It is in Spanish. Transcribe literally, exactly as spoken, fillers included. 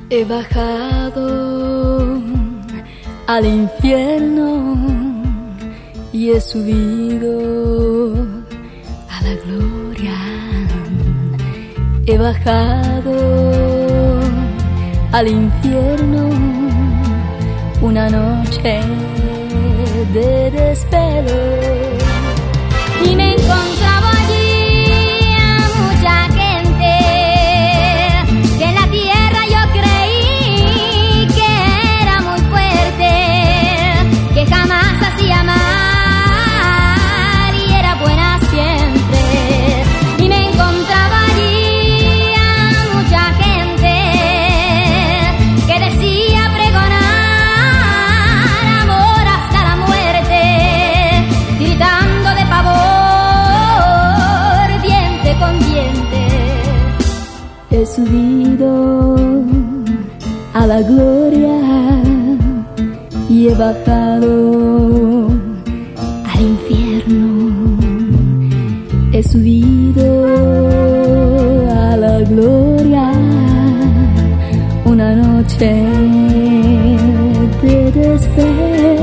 He bajado al infierno y he subido a la gloria. He bajado al infierno una noche de desvelo y me encontraba allí a mucha gente que en la tierra yo creí que era muy fuerte, que jamás hacía mal y era buena siempre. Y me encontraba allí a mucha gente que decía pregonar amor hasta la muerte, gritando de pavor, diente con diente. He subido a la gloria y he bajado al infierno. He subido a la gloria una noche de desvelo.